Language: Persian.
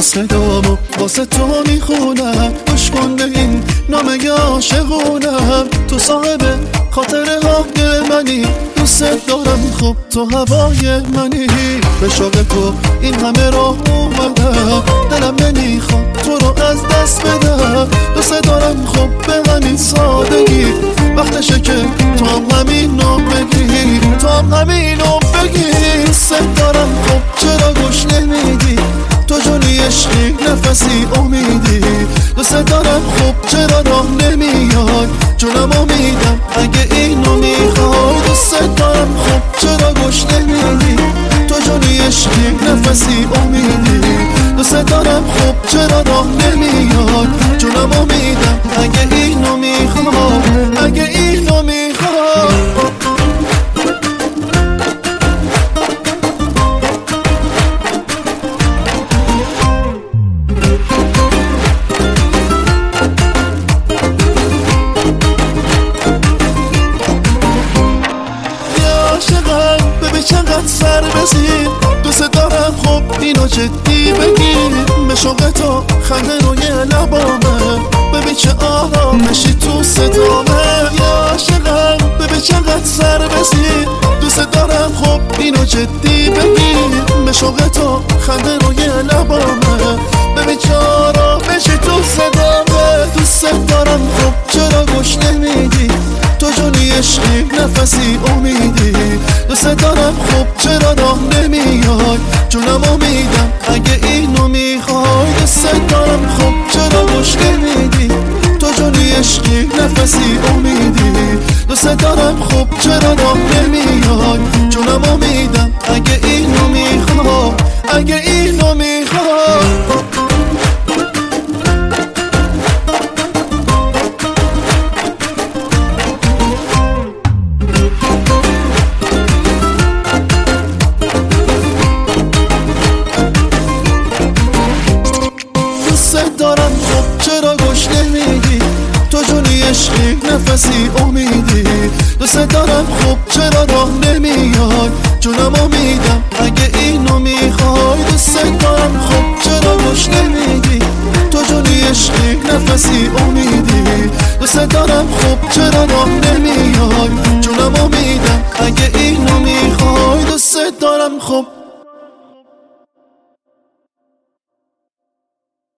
صدامو واسه تو میخونم، گوش کن به این نامه عاشقونم. تو صاحب خاطره های منی، دوست دارم خب تو هوای منی. به شوق تو این همه راه اومدم، دلم نمیخواد تو رو از دست بدم. دوست دارم خب به همین سادگی، وقتشه که تو هم همینو بگی، تو هم همینو بگی. دوست دارم خب چرا گوش نمیدی، تو جونی عشقی نفسی امیدی. دوست دارم خب چرا راه نمیای، جونم امیدم اگه اینو میخوای. دوست دارم خب چرا گوش نمیدی، تو جونی عشقی نفسی امیدی. دوست دارم خب چرا راه نمیای، جونم امیدم اگه اینو میخوای، اگه اینو میخوای. چقدر سر بزیر، دوست دارم خب اینو جدی بگیر. به شوق تو خنده روی لبامه، ببین چه آرامشی تو صدامه. یا عاشقم ببین چقدر سر بزیر، دوست دارم خب اینو جدی بگیر. به شوق تو خنده روی لبامه، ببین چه آرامشی تو صدامه. دوست دارم خب چرا گوش نمیدی، تو جونی عشقی نفسی امیدی. دوست دارم خب چرا راه نمیای، جونم امیدم اگه اینو میخوای. دوست دارم خب چرا گوش نمیدی، تو جونی عشقی نفسی امیدی. دوست دارم خب چرا راه نمیای، جونم امیدم اگه اینو میخوای، اگه اینو میخوای. دارم خب چرا گوش نمیدی، تو جونی عشقی نفسی امیدی. دوست دارم خب چرا راه نمیای، جونم امیدم اگه اینو میخوای. دوست دارم خب چرا گوش نمیدی، تو جونی عشقی نفسی امیدی. دوست دارم خب چرا راه نمیای،